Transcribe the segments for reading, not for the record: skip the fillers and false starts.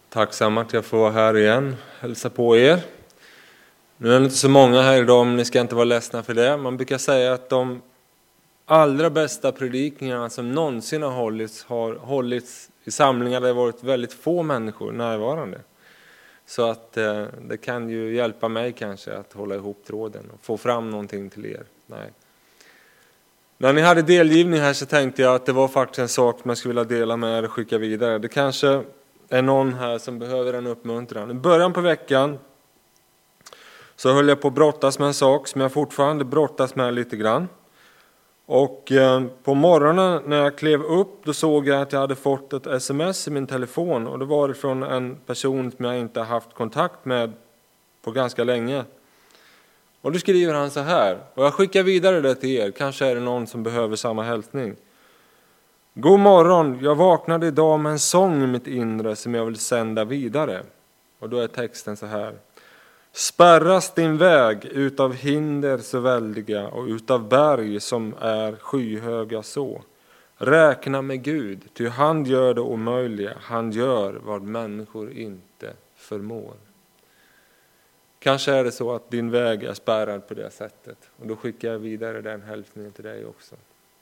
Tacksam att jag får vara här igen, hälsa på er. Nu är det inte så många här idag, men ni ska inte vara ledsna för det. Man brukar säga att de allra bästa predikningarna som någonsin har hållits i samlingar där det varit väldigt få människor närvarande. Så att det kan ju hjälpa mig kanske att hålla ihop tråden och få fram någonting till er. Nej. När ni hade delgivning här så tänkte jag att det var faktiskt en sak man skulle vilja dela med er och skicka vidare. Det kanske är någon här som behöver en uppmuntran. I början på veckan så höll jag på att brottas med en sak som jag fortfarande brottas med lite grann. Och på morgonen när jag klev upp då såg jag att jag hade fått ett sms i min telefon. Och det var från en person som jag inte haft kontakt med på ganska länge. Och då skriver han så här, och jag skickar vidare det till er. Kanske är det någon som behöver samma hälsning. God morgon, jag vaknade idag med en sång i mitt inre som jag vill sända vidare. Och då är texten så här. Spärras din väg utav hinder så väldiga och utav berg som är skyhöga så. Räkna med Gud, ty han gör det omöjliga. Han gör vad människor inte förmår. Kanske är det så att din väg är spärrad på det sättet. Och då skickar jag vidare den hälsningen till dig också.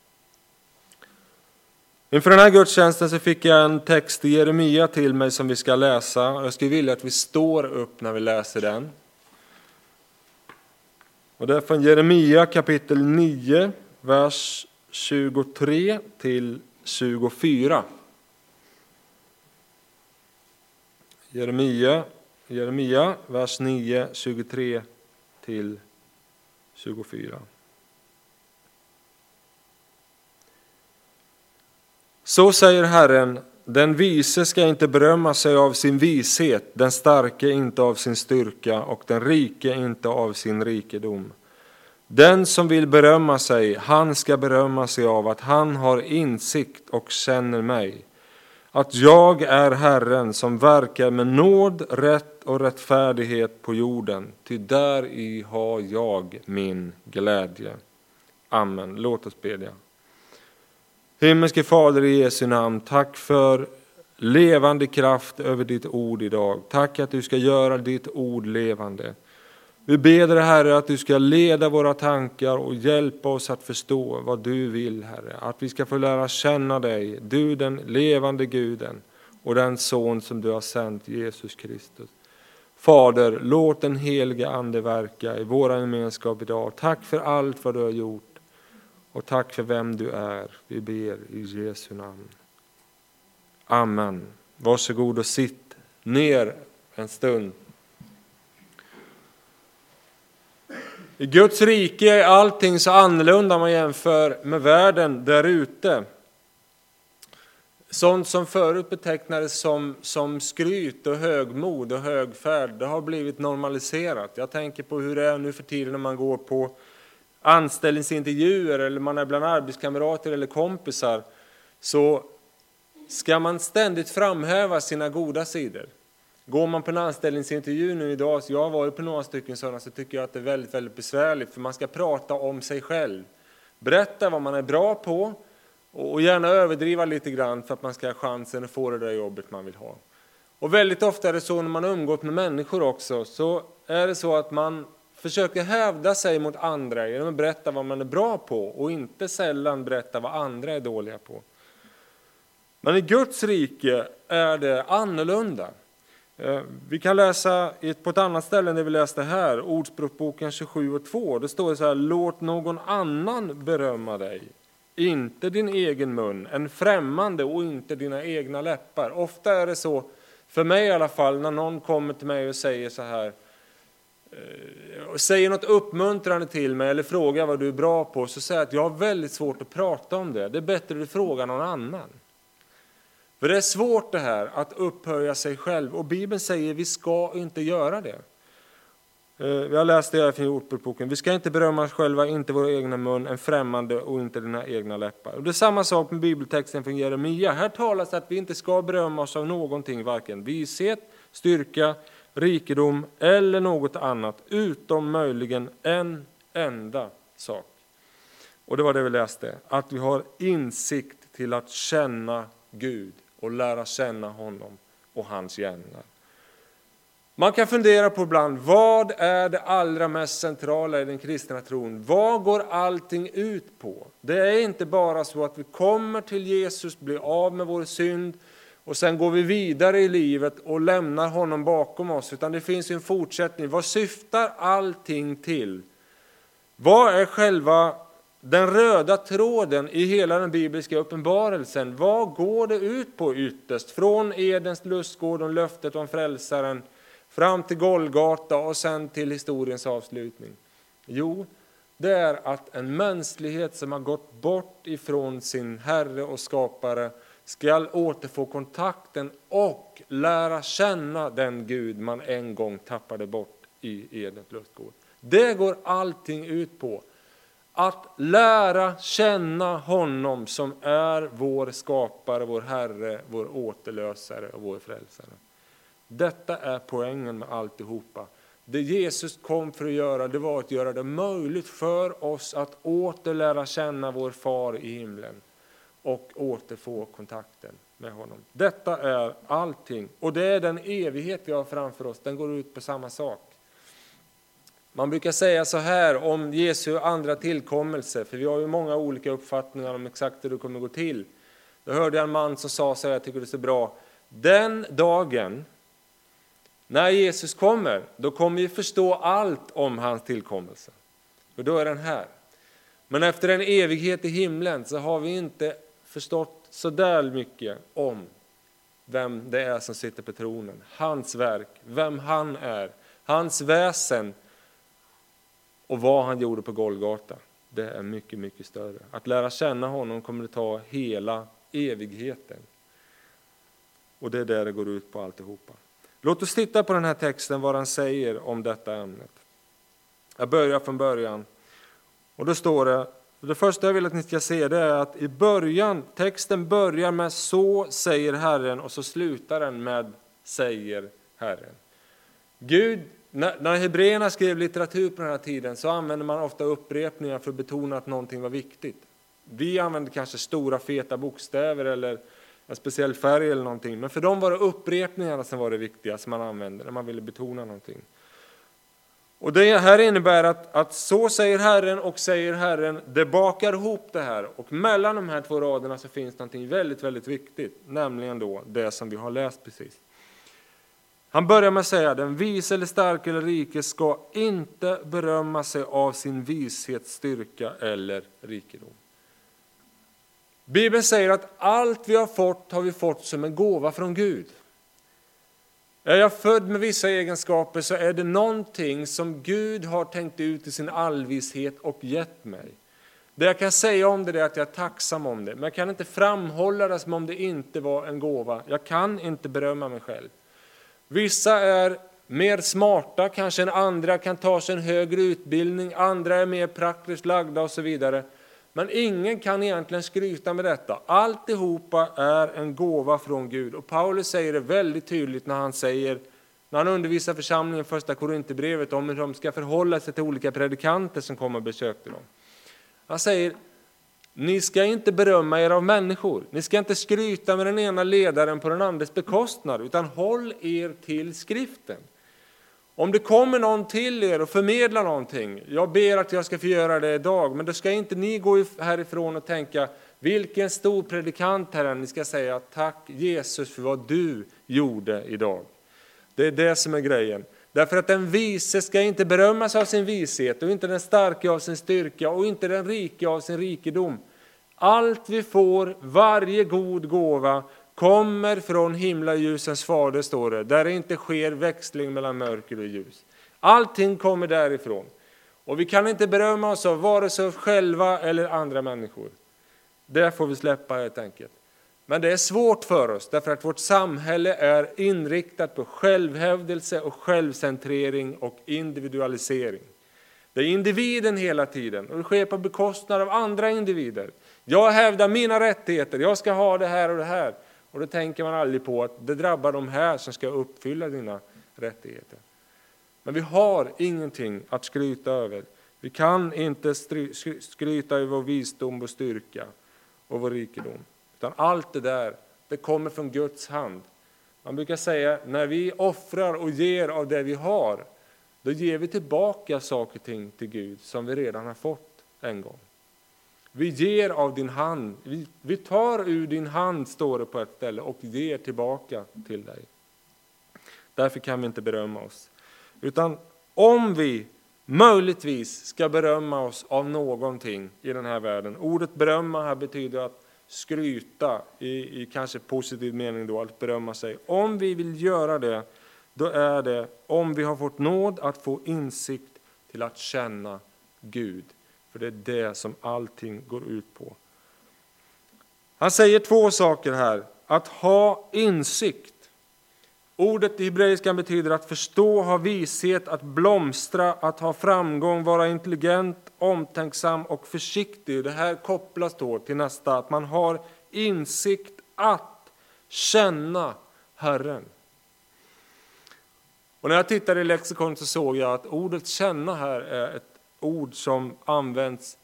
Inför den här gudstjänsten så fick jag en text i Jeremia till mig som vi ska läsa. Jag skulle vilja att vi står upp när vi läser den. Och det är från Jeremia kapitel 9, vers 23 till 24. Jeremia, vers 9, 23 till 24. Så säger Herren, den vise ska inte berömma sig av sin vishet, den starke inte av sin styrka och den rike inte av sin rikedom. Den som vill berömma sig, han ska berömma sig av att han har insikt och känner mig. Att jag är Herren som verkar med nåd, rätt och rättfärdighet på jorden. Ty där i har jag min glädje. Amen. Låt oss bedja. Himmelske Fader i Jesu namn, tack för levande kraft över ditt ord idag. Tack att du ska göra ditt ord levande. Vi ber dig, Herre, att du ska leda våra tankar och hjälpa oss att förstå vad du vill, Herre. Att vi ska få lära känna dig, du den levande Guden och den son som du har sänt, Jesus Kristus. Fader, låt den heliga ande verka i våra gemenskap idag. Tack för allt vad du har gjort. Och tack för vem du är. Vi ber i Jesu namn. Amen. Varsågod och sitt ner en stund. I Guds rike är allting så annorlunda om man jämför med världen där ute. Sånt som förut betecknades som skryt och högmod och högfärd, det har blivit normaliserat. Jag tänker på hur det är nu för tiden när man går på anställningsintervjuer eller man är bland arbetskamrater eller kompisar, så ska man ständigt framhäva sina goda sidor. Går man på en anställningsintervju nu idag, så jag har varit på några stycken sådana, så tycker jag att det är väldigt, väldigt besvärligt, för man ska prata om sig själv. Berätta vad man är bra på och gärna överdriva lite grann för att man ska ha chansen att få det där jobbet man vill ha. Och väldigt ofta är det så när man umgås med människor också, så är det så att man försöker hävda sig mot andra genom att berätta vad man är bra på och inte sällan berätta vad andra är dåliga på. Men i Guds rike är det annorlunda. Vi kan läsa på ett annat ställe än det vi läste här, Ordspråksboken 27:2. Det står så här: låt någon annan berömma dig, inte din egen mun, en främmande och inte dina egna läppar. Ofta är det så, för mig i alla fall, när någon kommer till mig och säger så här, säger något uppmuntrande till mig eller frågar vad du är bra på, så säger jag att jag har väldigt svårt att prata om det. Det är bättre att du frågar någon annan. För det är svårt det här att upphöja sig själv, och Bibeln säger vi ska inte göra det. Vi har läst det här från Ordspråksboken. Vi ska inte berömma oss själva, inte våra egna mun, en främmande och inte dina egna läppar. Och det är samma sak med bibeltexten från Jeremia. Här talas att vi inte ska berömma oss av någonting, varken vishet, styrka, rikedom eller något annat, utom möjligen en enda sak. Och det var det vi läste, att vi har insikt till att känna Gud och lära känna honom och hans gärningar. Man kan fundera på ibland, vad är det allra mest centrala i den kristna tron? Vad går allting ut på? Det är inte bara så att vi kommer till Jesus, blir av med vår synd och sen går vi vidare i livet och lämnar honom bakom oss. Utan det finns en fortsättning. Vad syftar allting till? Vad är själva den röda tråden i hela den bibliska uppenbarelsen? Vad går det ut på ytterst? Från Edens lustgård och löftet om frälsaren fram till Golgata och sen till historiens avslutning. Jo, det är att en mänsklighet som har gått bort ifrån sin Herre och skapare ska återfå kontakten och lära känna den Gud man en gång tappade bort i Edens lustgård. Det går allting ut på. Att lära känna honom som är vår skapare, vår Herre, vår återlösare och vår frälsare. Detta är poängen med alltihopa. Det Jesus kom för att göra, det var att göra det möjligt för oss att åter lära känna vår far i himlen och återfå kontakten med honom. Detta är allting, och det är den evighet vi har framför oss. Den går ut på samma sak. Man brukar säga så här om Jesu andra tillkommelse, för vi har ju många olika uppfattningar om exakt hur det kommer gå till. Då hörde jag en man som sa så här, jag tycker det är så bra: den dagen när Jesus kommer, då kommer vi förstå allt om hans tillkommelse. För då är den här. Men efter en evighet i himlen så har vi inte förstått så där mycket om vem det är som sitter på tronen. Hans verk, vem han är, hans väsen och vad han gjorde på Golgata. Det är mycket, mycket större. Att lära känna honom kommer att ta hela evigheten. Och det är där det går ut på alltihopa. Låt oss titta på den här texten, vad han säger om detta ämnet. Jag börjar från början. Och då står det första jag vill att ni ska se, det är att i början, texten börjar med så säger Herren och så slutar den med säger Herren. Gud, när hebreerna skrev litteratur på den här tiden så använde man ofta upprepningar för att betona att någonting var viktigt. Vi använde kanske stora feta bokstäver eller en speciell färg eller någonting. Men för dem var det upprepningarna som var det viktiga som man använde när man ville betona någonting. Och det här innebär att så säger Herren och säger Herren, det bakar ihop det här. Och mellan de här två raderna så finns någonting väldigt, väldigt viktigt. Nämligen då det som vi har läst precis. Han börjar med att säga, den vise eller stark eller rike ska inte berömma sig av sin vishet, styrka eller rikedom. Bibeln säger att allt vi har vi fått som en gåva från Gud. Är jag född med vissa egenskaper så är det någonting som Gud har tänkt ut i sin allvishet och gett mig. Det jag kan säga om det är att jag är tacksam om det. Men jag kan inte framhålla det som om det inte var en gåva. Jag kan inte berömma mig själv. Vissa är mer smarta kanske än andra, kan ta sig en högre utbildning. Andra är mer praktiskt lagda och så vidare. Men ingen kan egentligen skryta med detta. Alltihopa är en gåva från Gud. Och Paulus säger det väldigt tydligt när han undervisar församlingen i första Korinthierbrevet om hur de ska förhålla sig till olika predikanter som kommer och besöker dem. Han säger, ni ska inte berömma er av människor. Ni ska inte skryta med den ena ledaren på den andres bekostnad, utan håll er till skriften. Om det kommer någon till er och förmedlar någonting, jag ber att jag ska få göra det idag, men då ska inte ni gå härifrån och tänka, vilken stor predikant här är. Ni ska säga, tack Jesus för vad du gjorde idag. Det är det som är grejen. Därför att den vise ska inte berömmas av sin vishet och inte den starka av sin styrka och inte den rike av sin rikedom. Allt vi får, varje god gåva, kommer från himlaljusens fader, står det. Där det inte sker växling mellan mörker och ljus. Allting kommer därifrån. Och vi kan inte berömma oss av vare sig själva eller andra människor. Det får vi släppa helt enkelt. Men det är svårt för oss därför att vårt samhälle är inriktat på självhävdelse och självcentrering och individualisering. Det är individen hela tiden och det sker på bekostnad av andra individer. Jag hävdar mina rättigheter, jag ska ha det här och det här. Och då tänker man aldrig på att det drabbar de här som ska uppfylla dina rättigheter. Men vi har ingenting att skryta över. Vi kan inte skryta över vår visdom och styrka och vår rikedom. Utan allt det där, det kommer från Guds hand. Han brukar säga, när vi offrar och ger av det vi har, då ger vi tillbaka saker och ting till Gud som vi redan har fått en gång. Vi ger av din hand, vi tar ur din hand, står det på ett ställe, och ger tillbaka till dig. Därför kan vi inte berömma oss. Utan om vi möjligtvis ska berömma oss av någonting i den här världen. Ordet berömma här betyder att skryta i kanske positiv mening då, att berömma sig. Om vi vill göra det, då är det om vi har fått nåd att få insikt till att känna Gud. För det är det som allting går ut på. Han säger två saker här. Att ha insikt. Ordet i hebreiskan betyder att förstå, ha vishet, att blomstra, att ha framgång, vara intelligent, omtänksam och försiktig. Det här kopplas då till nästa, att man har insikt att känna Herren. Och när jag tittade i lexikon så såg jag att ordet känna här är ett ord som används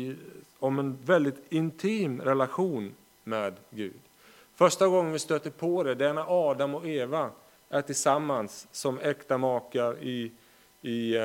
om en väldigt intim relation med Gud. Första gången vi stöter på det är när Adam och Eva är tillsammans som äkta makar i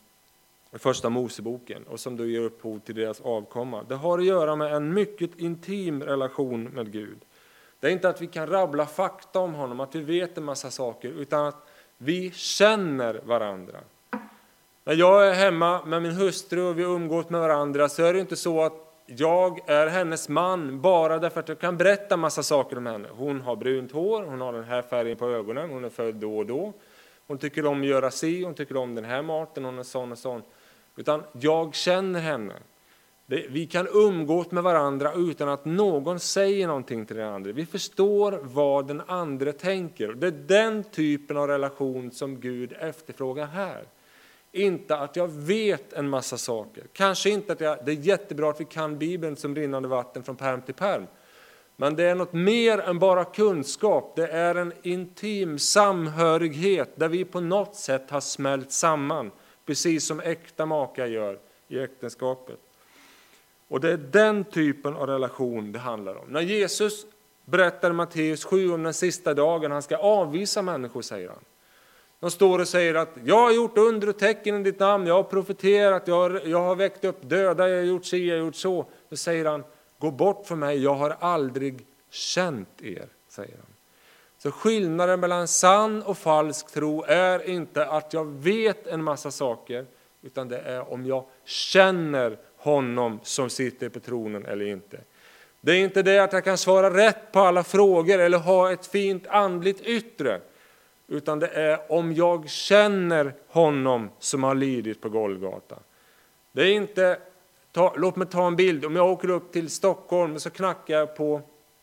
första Moseboken, och som då ger upphov till deras avkomma. Det har att göra med en mycket intim relation med Gud. Det är inte att vi kan rabbla fakta om honom, att vi vet en massa saker, utan att vi känner varandra. När jag är hemma med min hustru och vi umgås med varandra, så är det inte så att jag är hennes man bara därför att jag kan berätta massa saker om henne. Hon har brunt hår, hon har den här färgen på ögonen, hon är född då och då. Hon tycker om att göra si, hon tycker om den här maten, hon är sån och sån. Utan jag känner henne. Vi kan umgås med varandra utan att någon säger någonting till den andra. Vi förstår vad den andra tänker. Det är den typen av relation som Gud efterfrågar här. Inte att jag vet en massa saker. Kanske inte att det är jättebra att vi kan Bibeln som rinnande vatten från pärm till pärm. Men det är något mer än bara kunskap. Det är en intim samhörighet där vi på något sätt har smält samman. Precis som äkta makar gör i äktenskapet. Och det är den typen av relation det handlar om. När Jesus berättar i Matteus 7 om den sista dagen, han ska avvisa människor, säger han. De står och säger att jag har gjort under och tecken i ditt namn, jag har profeterat, jag har väckt upp döda, jag har gjort så, jag har gjort så. Då säger han, gå bort från mig, jag har aldrig känt er, säger han. Så skillnaden mellan sann och falsk tro är inte att jag vet en massa saker, utan det är om jag känner honom som sitter på tronen eller inte. Det är inte det att jag kan svara rätt på alla frågor eller ha ett fint andligt yttre, utan det är om jag känner honom som har lidit på Golgata. Det är inte, låt mig ta en bild, om jag åker upp till Stockholm så knackar jag på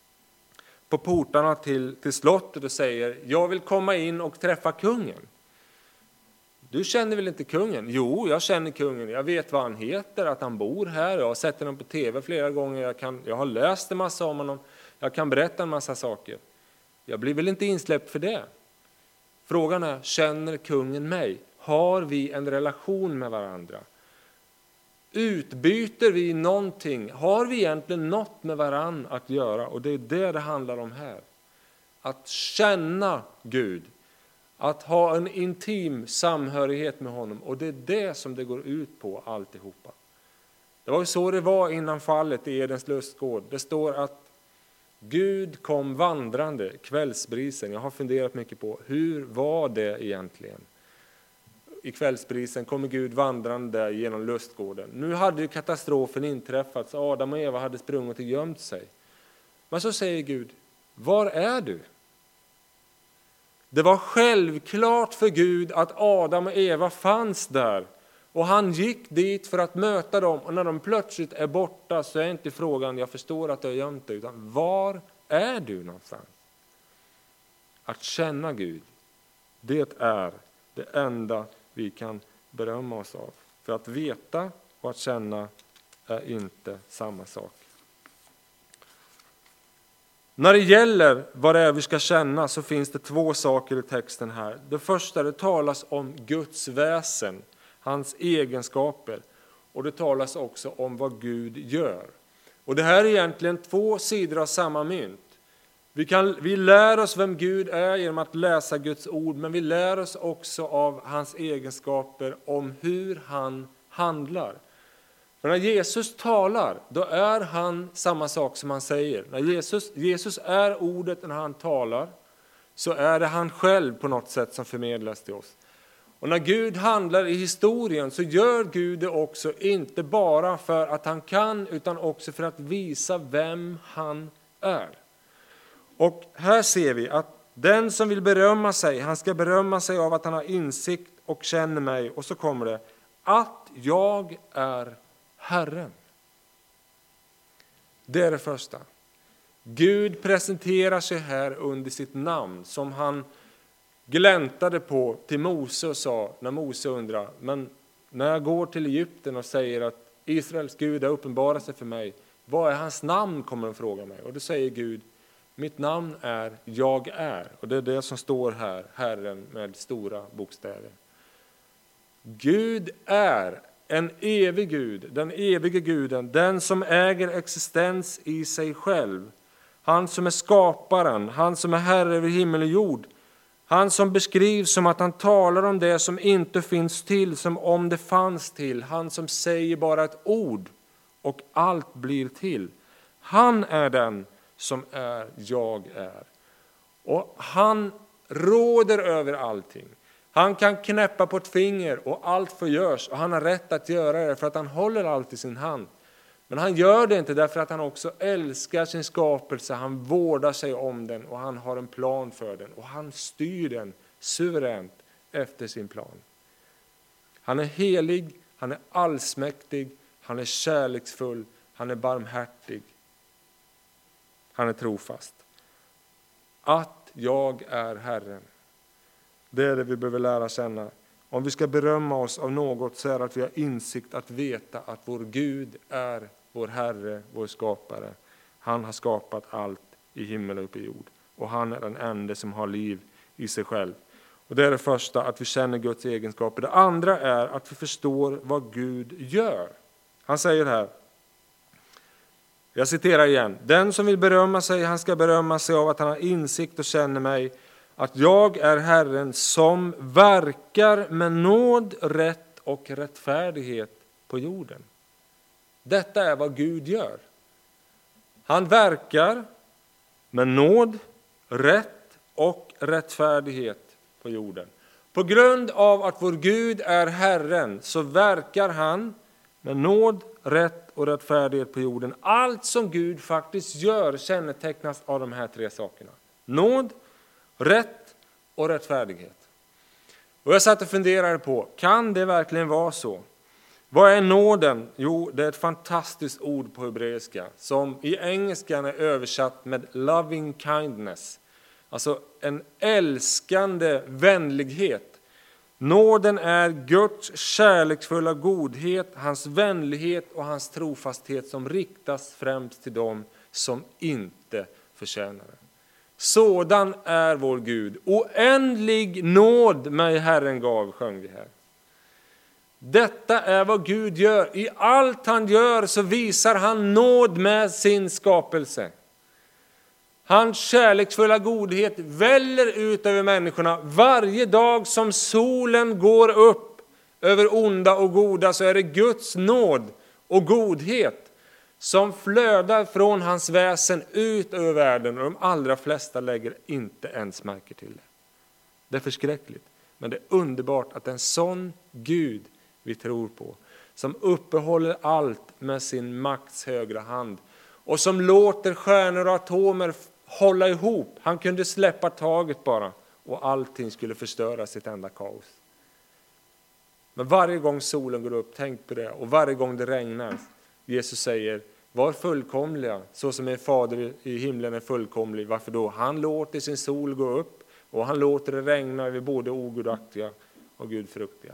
portarna till slottet och säger, jag vill komma in och träffa kungen. Du känner väl inte kungen? Jo, jag känner kungen. Jag vet vad han heter, att han bor här. Jag har sett honom på tv flera gånger. Jag har läst en massa om honom. Jag kan berätta en massa saker. Jag blir väl inte insläppt för det. Frågan är, känner kungen mig? Har vi en relation med varandra? Utbyter vi någonting? Har vi egentligen något med varandra att göra? Och det är det handlar om här. Att känna Gud. Att ha en intim samhörighet med honom. Och det är det som det går ut på alltihopa. Det var ju så det var innan fallet i Edens lustgård. Det står att Gud kom vandrande kvällsbrisen. Jag har funderat mycket på hur var det egentligen. I kvällsbrisen kommer Gud vandrande genom lustgården. Nu hade ju katastrofen inträffat, så Adam och Eva hade sprungit och gömt sig. Men så säger Gud, var är du? Det var självklart för Gud att Adam och Eva fanns där. Och han gick dit för att möta dem. Och när de plötsligt är borta så är inte frågan, jag förstår att du har gömt dig, utan var är du någonstans? Att känna Gud, det är det enda vi kan berömma oss av. För att veta och att känna är inte samma sak. När det gäller vad det är vi ska känna så finns det två saker i texten här. Det första, det talas om Guds väsen, hans egenskaper. Och det talas också om vad Gud gör. Och det här är egentligen två sidor av samma mynt. Vi lär oss vem Gud är genom att läsa Guds ord, men vi lär oss också av hans egenskaper om hur han handlar. För när Jesus talar, då är han samma sak som han säger. När Jesus är ordet när han talar, så är det han själv på något sätt som förmedlas till oss. Och när Gud handlar i historien så gör Gud det också inte bara för att han kan, utan också för att visa vem han är. Och här ser vi att den som vill berömma sig, han ska berömma sig av att han har insikt och känner mig. Och så kommer det, att jag är Herren. Det är det första. Gud presenterar sig här under sitt namn som han gläntade på till Mose och sa, när Mose undrar, men när jag går till Egypten och säger att Israels Gud har uppenbarat sig för mig, vad är hans namn, kommer de fråga mig. Och då säger Gud, mitt namn är jag är. Och det är det som står här, Herren med stora bokstäver. Gud är en evig Gud, den evige Guden, den som äger existens i sig själv. Han som är skaparen, han som är herre över himmel och jord. Han som beskrivs som att han talar om det som inte finns till, som om det fanns till. Han som säger bara ett ord och allt blir till. Han är den som är jag är. Och han råder över allting. Han kan knäppa på ett finger och allt förgörs. Och han har rätt att göra det för att han håller allt i sin hand. Men han gör det inte därför att han också älskar sin skapelse. Han vårdar sig om den och han har en plan för den. Och han styr den suveränt efter sin plan. Han är helig, han är allsmäktig, han är kärleksfull, han är barmhärtig. Han är trofast. Att jag är Herren. Det är det vi behöver lära känna. Om vi ska berömma oss av något så är det att vi har insikt att veta att vår Gud är vår Herre, vår skapare. Han har skapat allt i himmel och på jord. Och han är den enda som har liv i sig själv. Och det är det första, att vi känner Guds egenskaper. Det andra är att vi förstår vad Gud gör. Han säger här, jag citerar igen. Den som vill berömma sig, han ska berömma sig av att han har insikt och känner mig. Att jag är Herren som verkar med nåd, rätt och rättfärdighet på jorden. Detta är vad Gud gör. Han verkar med nåd, rätt och rättfärdighet på jorden. På grund av att vår Gud är Herren så verkar han med nåd, rätt och rättfärdighet på jorden. Allt som Gud faktiskt gör kännetecknas av de här tre sakerna. Nåd, rätt och rättfärdighet. Och jag satt och funderade på, kan det verkligen vara så? Vad är nåden? Jo, det är ett fantastiskt ord på hebreiska som i engelskan är översatt med loving kindness. Alltså en älskande vänlighet. Nåden är Guds kärleksfulla godhet, hans vänlighet och hans trofasthet som riktas främst till dem som inte förtjänar det. Sådan är vår Gud. Oändlig nåd mig Herren gav, sjöng vi här. Detta är vad Gud gör. I allt han gör så visar han nåd med sin skapelse. Hans kärleksfulla godhet väller ut över människorna. Varje dag som solen går upp över onda och goda så är det Guds nåd och godhet som flödar från hans väsen ut över världen. Och de allra flesta lägger inte ens märke till det. Det är förskräckligt. Men det är underbart att en sån Gud vi tror på, som uppehåller allt med sin makts högra hand och som låter stjärnor och atomer hålla ihop. Han kunde släppa taget bara och allting skulle förstöras i ett enda kaos. Men varje gång solen går upp, tänk på det, och varje gång det regnar, Jesus säger, var fullkomliga så som er fader i himlen är fullkomlig. Varför då? Han låter sin sol gå upp och han låter det regna över både ogudaktiga och gudfruktiga.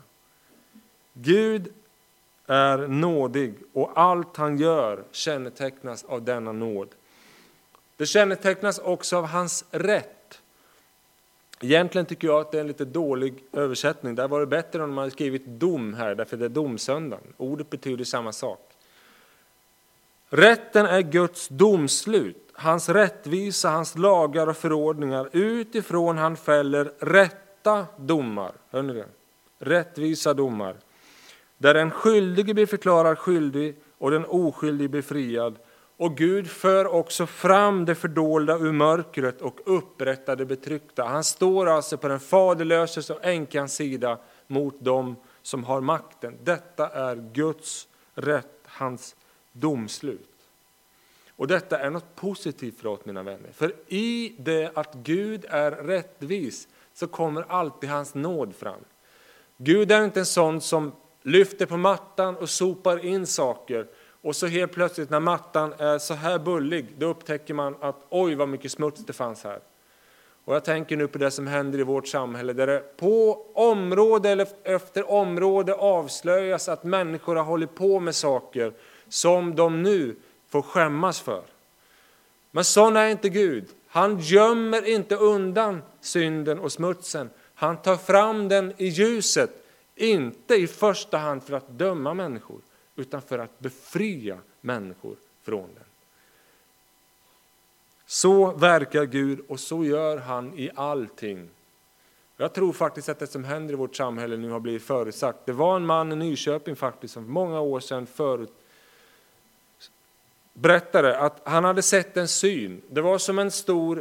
Gud är nådig och allt han gör kännetecknas av denna nåd. Det kännetecknas också av hans rätt. Egentligen tycker jag att det är en lite dålig översättning. Där var det bättre om man hade skrivit dom här, därför det är domsöndagen. Ordet betyder samma sak. Rätten är Guds domslut. hans rättvisa, hans lagar och förordningar. Utifrån han fäller rätta domar. Hör ni det? Rättvisa domar. Där den skyldige blir förklarad skyldig och den oskyldige blir friad. Och Gud för också fram det fördolda ur mörkret och upprättar det betryckta. Han står alltså på den faderlöses och änkans sida mot dem som har makten. Detta är Guds rätt, hans domslut. Och detta är något positivt för oss, mina vänner. För i det att Gud är rättvis så kommer alltid hans nåd fram. Gud är inte en sån som lyfter på mattan och sopar in saker. Och så helt plötsligt när mattan är så här bullig, då upptäcker man att oj vad mycket smuts det fanns här. Och jag tänker nu på det som händer i vårt samhälle, där det på område eller efter område avslöjas att människor har hållit på med saker som de nu får skämmas för. Men sån är inte Gud. Han gömmer inte undan synden och smutsen. Han tar fram den i ljuset, inte i första hand för att döma människor, utan för att befria människor från den. Så verkar Gud och så gör han i allting. Jag tror faktiskt att det som händer i vårt samhälle nu har blivit förutsagt. Det var en man i Nyköping faktiskt som för många år sedan berättade att han hade sett en syn. Det var som en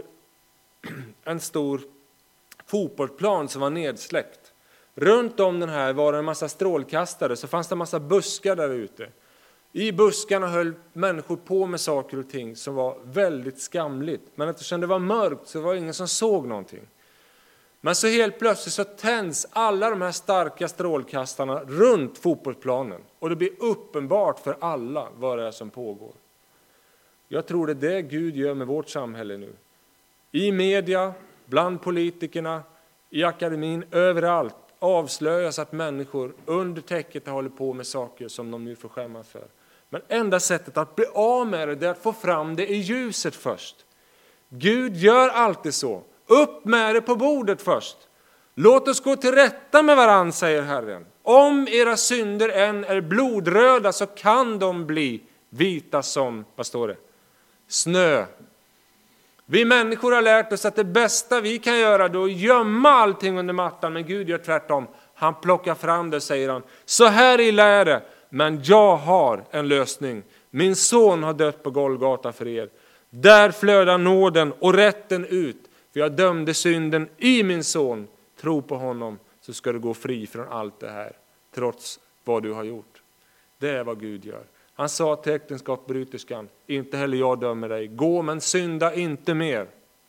stor fotbollsplan som var nedsläckt. Runt om den här var det en massa strålkastare, så fanns det en massa buskar där ute. I buskarna höll människor på med saker och ting som var väldigt skamligt. Men eftersom det var mörkt så var det ingen som såg någonting. Men så helt plötsligt så tänds alla de här starka strålkastarna runt fotbollsplanen. Och det blir uppenbart för alla vad det är som pågår. Jag tror det är det Gud gör med vårt samhälle nu. I media, bland politikerna, i akademin, överallt avslöjas att människor under täcket håller på med saker som de nu får skämmas för. Men enda sättet att bli av med det är att få fram det i ljuset först. Gud gör alltid så. Upp med det på bordet först. Låt oss gå till rätta med varann, säger Herren. Om era synder än är blodröda så kan de bli vita som, vad står det? Snö. Vi människor har lärt oss att det bästa vi kan göra då är att gömma allting under mattan. Men Gud gör tvärtom. Han plockar fram det, säger han. Så här illa är det. Men jag har en lösning. Min son har dött på Golgata för er. Där flödar nåden och rätten ut. För jag dömde synden i min son. Tro på honom så ska du gå fri från allt det här. Trots vad du har gjort. Det är vad Gud gör. Han sa till äktenskapsbryterskan, inte heller jag dömer dig. Gå men synda inte mer.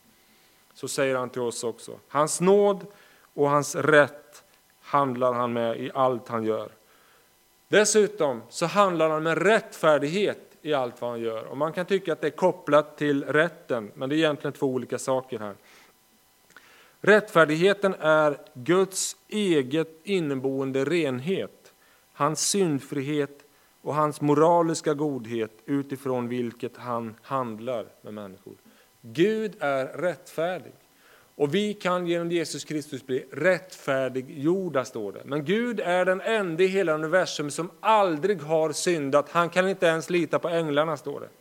Så säger han till oss också. Hans nåd och hans rätt handlar han med i allt han gör. Dessutom så handlar han med rättfärdighet i allt vad han gör. Och man kan tycka att det är kopplat till rätten, men det är egentligen två olika saker här. Rättfärdigheten är Guds eget inneboende renhet, hans syndfrihet och hans moraliska godhet utifrån vilket han handlar med människor. Gud är rättfärdig. Och vi kan genom Jesus Kristus bli rättfärdiggjorda, står det. Men Gud är den enda i hela universum som aldrig har syndat. Han kan inte ens lita på änglarna, står det.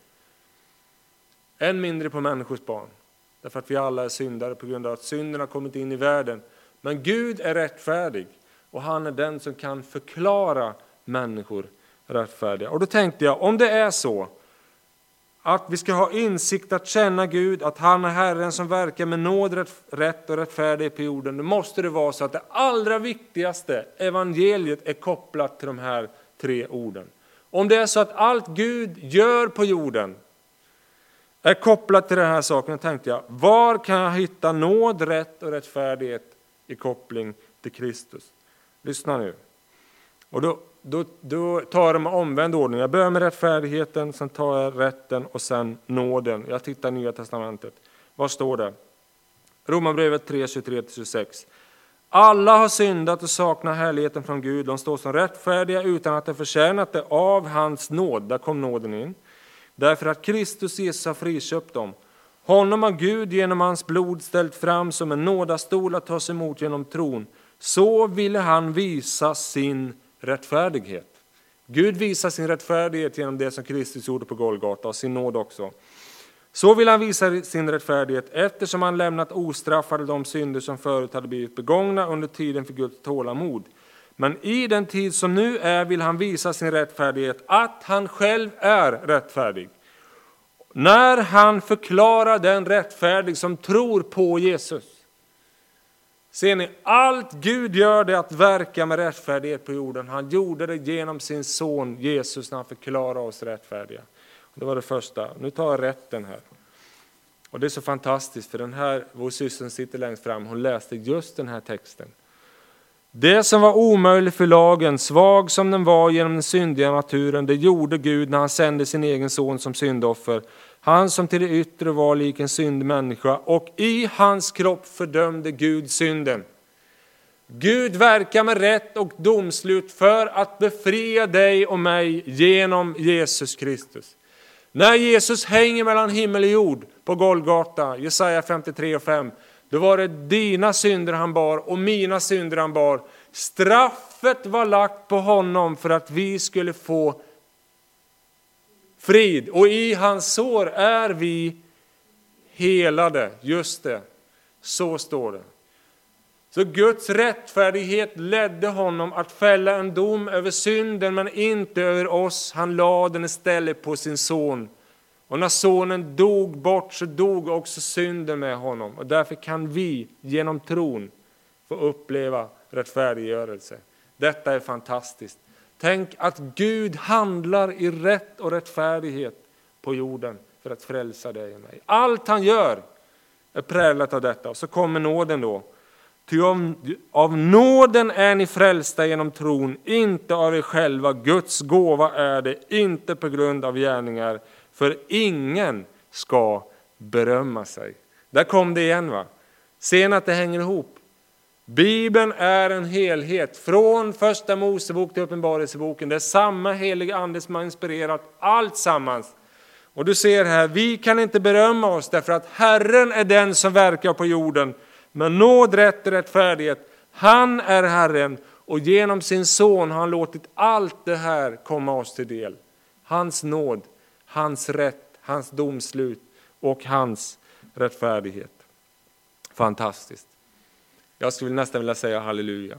Än mindre på människors barn. Därför att vi alla är syndare på grund av att synden har kommit in i världen. Men Gud är rättfärdig. Och han är den som kan förklara människor rättfärdiga. Och då tänkte jag, om det är så att vi ska ha insikt att känna Gud, att han är Herren som verkar med nåd, rätt och rättfärdighet på jorden, då måste det vara så att det allra viktigaste evangeliet är kopplat till de här tre orden. Om det är så att allt Gud gör på jorden är kopplat till den här saken, tänkte jag, var kan jag hitta nåd, rätt och rättfärdighet i koppling till Kristus? Lyssna nu. Och då tar de omvänd ordning. Jag börjar med rättfärdigheten, sen tar jag rätten och sen nåden. Jag tittar i Nya testamentet. Vad står det? Romarbrevet 3, 23-26. Alla har syndat och saknar härligheten från Gud. De står som rättfärdiga utan att ha förtjänat det av hans nåd. Där kom nåden in. Därför att Kristus Jesus har friköpt dem. Honom har Gud genom hans blod ställt fram som en nådastol att tas emot genom tron. Så ville han visa sin rättfärdighet. Gud visar sin rättfärdighet genom det som Kristus gjorde på Golgata och sin nåd också. Så vill han visa sin rättfärdighet eftersom han lämnat ostraffade de synder som förut hade blivit begångna under tiden för Guds tålamod. Men i den tid som nu är vill han visa sin rättfärdighet, att han själv är rättfärdig. När han förklarar den rättfärdig som tror på Jesus. Ser ni, allt Gud gör det att verka med rättfärdighet på jorden. Han gjorde det genom sin son Jesus när han förklarar oss rättfärdiga. Det var det första. Nu tar jag rätten här. Och det är så fantastiskt, för den här, vår syster sitter längst fram, hon läste just den här texten. Det som var omöjligt för lagen, svag som den var genom den syndiga naturen, det gjorde Gud när han sände sin egen son som syndoffer. Han som till det yttre var lik en syndig människa, och i hans kropp fördömde Gud synden. Gud verkar med rätt och domslut för att befria dig och mig genom Jesus Kristus. När Jesus hänger mellan himmel och jord på Golgata, Jesaja 53:5, då var det dina synder han bar och mina synder han bar. Straffet var lagt på honom för att vi skulle få frid. Och i hans sår är vi helade. Just det, så står det. Så Guds rättfärdighet ledde honom att fälla en dom över synden, men inte över oss. Han lade den istället på sin son. Och när sonen dog bort så dog också synden med honom. Och därför kan vi genom tron få uppleva rättfärdiggörelse. Detta är fantastiskt. Tänk att Gud handlar i rätt och rättfärdighet på jorden för att frälsa dig och mig. Allt han gör är präglat av detta. Och så kommer nåden då. Ty av nåden är ni frälsta genom tron, inte av er själva. Guds gåva är det, inte på grund av gärningar. För ingen ska berömma sig. Där kom det igen, va? Ser ni att det hänger ihop? Bibeln är en helhet. Från första Mosebok till Uppenbarelseboken. Det är samma heliga ande som har inspirerat allt sammans. Och du ser här, vi kan inte berömma oss därför att Herren är den som verkar på jorden. Men nåd, rätt och rättfärdighet. Han är Herren, och genom sin son har han låtit allt det här komma oss till del. Hans nåd, hans rätt, hans domslut och hans rättfärdighet. Fantastiskt. Jag skulle nästan vilja säga halleluja.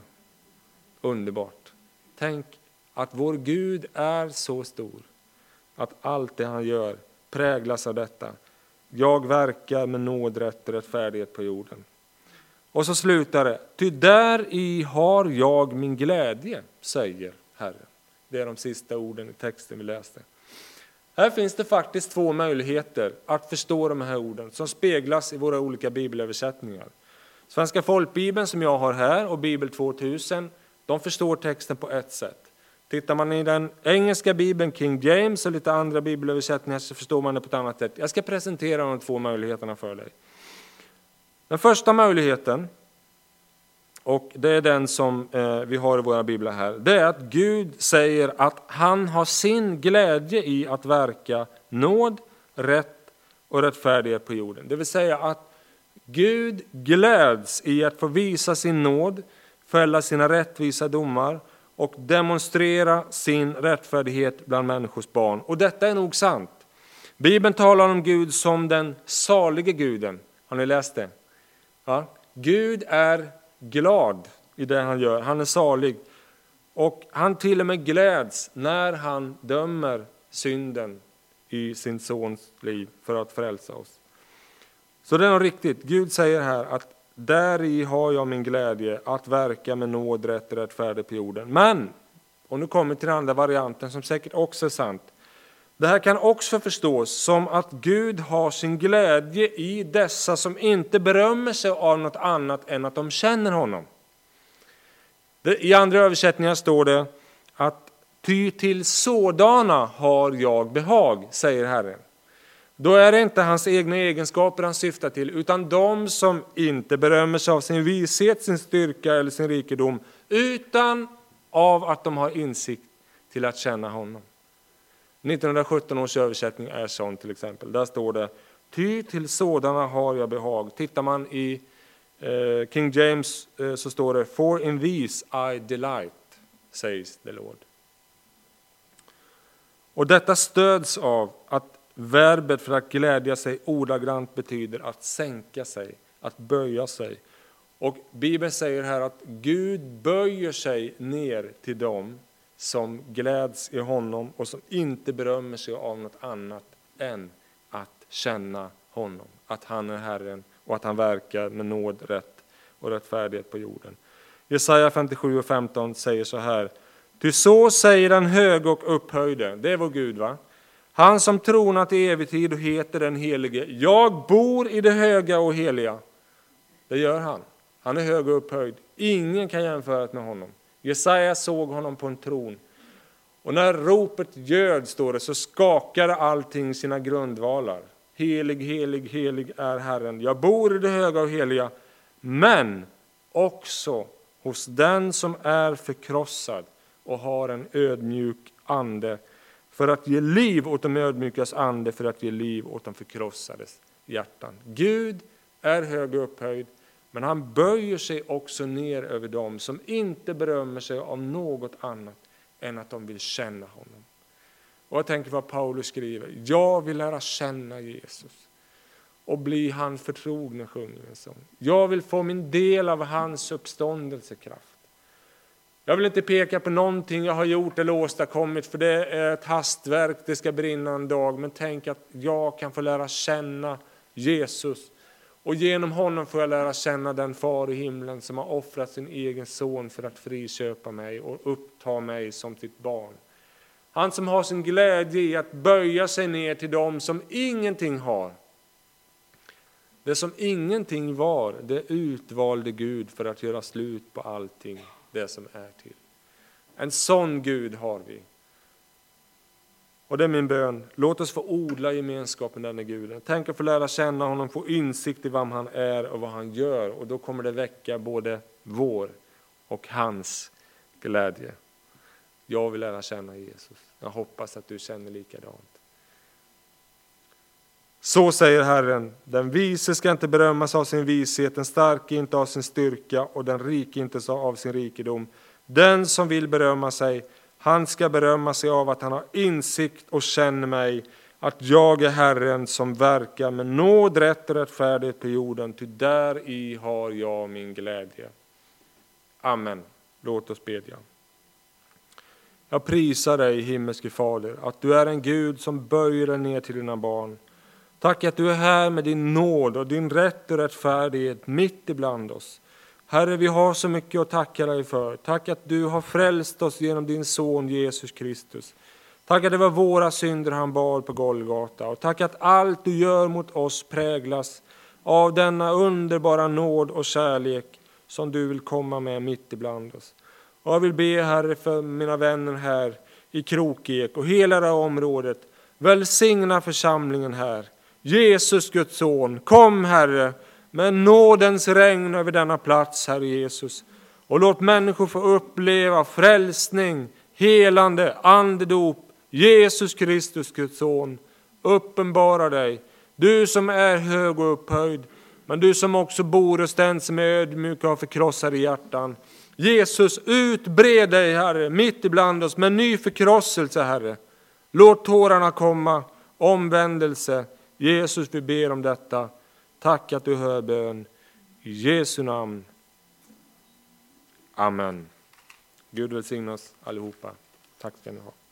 Underbart. Tänk att vår Gud är så stor att allt det han gör präglas av detta. Jag verkar med nåd, rätt och rättfärdighet på jorden. Och så slutar det. Ty där i har jag min glädje, säger Herren. Det är de sista orden i texten vi läste. Här finns det faktiskt två möjligheter att förstå de här orden som speglas i våra olika bibelöversättningar. Svenska folkbibeln som jag har här och Bibel 2000, de förstår texten på ett sätt. Tittar man i den engelska bibeln, King James och lite andra bibelöversättningar, så förstår man det på ett annat sätt. Jag ska presentera de två möjligheterna för dig. Den första möjligheten, och det är den som vi har i våra biblar här, det är att Gud säger att han har sin glädje i att verka nåd, rätt och rättfärdighet på jorden. Det vill säga att Gud gläds i att få visa sin nåd, fälla sina rättvisa domar och demonstrera sin rättfärdighet bland människors barn. Och detta är nog sant. Bibeln talar om Gud som den salige guden. Har ni läst det? Ja. Gud är glad i det han gör. Han är salig. Och han till och med gläds när han dömer synden i sin sons liv för att frälsa oss. Så det är nog riktigt. Gud säger här att där i har jag min glädje att verka med nåd, rätt och rättfärdighet på jorden. Men, och nu kommer vi till den andra varianten som säkert också är sant. Det här kan också förstås som att Gud har sin glädje i dessa som inte berömmer sig av något annat än att de känner honom. I andra översättningar står det att ty till sådana har jag behag, säger Herren. Då är det inte hans egna egenskaper han syftar till, utan de som inte berömmer sig av sin vishet, sin styrka eller sin rikedom, utan av att de har insikt till att känna honom. 1917 års översättning är sån till exempel. Där står det, ty till sådana har jag behag. Tittar man i King James så står det, for in these I delight, says the Lord. Och detta stöds av att Verbet för att glädja sig ordagrant betyder att sänka sig, att böja sig. Och Bibeln säger här att Gud böjer sig ner till dem som gläds i honom och som inte berömmer sig av något annat än att känna honom. Att han är Herren och att han verkar med nåd, rätt och rättfärdighet på jorden. Jesaja 57:15 säger så här: ty så säger den höge och upphöjde, det är vår Gud, va? Han som tronat i evig tid och heter den helige. Jag bor i det höga och heliga. Det gör han. Han är hög och upphöjd. Ingen kan jämföra med honom. Jesaja såg honom på en tron. Och när ropet ljöd, står det, så skakade allting sina grundvalar. Helig, helig, helig är Herren. Jag bor i det höga och heliga. Men också hos den som är förkrossad och har en ödmjuk ande. För att ge liv åt de ödmjukas ande, för att ge liv åt de förkrossades hjärtan. Gud är hög och upphöjd, men han böjer sig också ner över dem som inte berömmer sig av något annat än att de vill känna honom. Och jag tänker vad Paulus skriver: jag vill lära känna Jesus och bli han förtrogen, sjunger en sång. Jag vill få min del av hans uppståndelsekraft. Jag vill inte peka på någonting jag har gjort eller åstadkommit, för det är ett hastverk, det ska brinna en dag. Men tänk att jag kan få lära känna Jesus. Och genom honom får jag lära känna den far i himlen som har offrat sin egen son för att friköpa mig och uppta mig som sitt barn. Han som har sin glädje i att böja sig ner till dem som ingenting har. Det som ingenting var, det utvalde Gud för att göra slut på allting det som är till. En sån Gud har vi. Och det är min bön. Låt oss få odla gemenskapen med den Guden. Tänk att få lära känna honom, få insikt i vem han är och vad han gör. Och då kommer det väcka både vår och hans glädje. Jag vill lära känna Jesus. Jag hoppas att du känner likadant. Så säger Herren: den vise ska inte berömmas av sin vishet, den starke inte av sin styrka och den rike inte av sin rikedom. Den som vill berömma sig, han ska berömma sig av att han har insikt och känner mig, att jag är Herren som verkar med nåd, rätt och rättfärdighet på jorden, ty där i har jag min glädje. Amen. Låt oss bedja. Jag prisar dig, himmelske Fader, att du är en Gud som böjer dig ner till dina barn. Tack att du är här med din nåd och din rätt och rättfärdighet mitt ibland oss. Herre, vi har så mycket att tacka dig för. Tack att du har frälst oss genom din son Jesus Kristus. Tack att det var våra synder han bar på Golgata. Och tack att allt du gör mot oss präglas av denna underbara nåd och kärlek som du vill komma med mitt ibland oss. Och jag vill be, Herre, för mina vänner här i Krokek och hela det här området. Välsigna församlingen här. Jesus, Guds son, kom, Herre, med nådens regn över denna plats, Herre Jesus. Och låt människor få uppleva frälsning, helande, andedop. Jesus Kristus, Guds son, uppenbara dig. Du som är hög och upphöjd, men du som också bor hos den som är ödmjuk och har förkrossade hjärtan. Jesus, utbred dig, Herre, mitt ibland oss med ny förkrosselse, Herre. Låt tårarna komma, omvändelse. Jesus, vi ber om detta. Tack att du hör bön. I Jesu namn. Amen. Gud välsigna oss allihopa. Tack ska ni ha.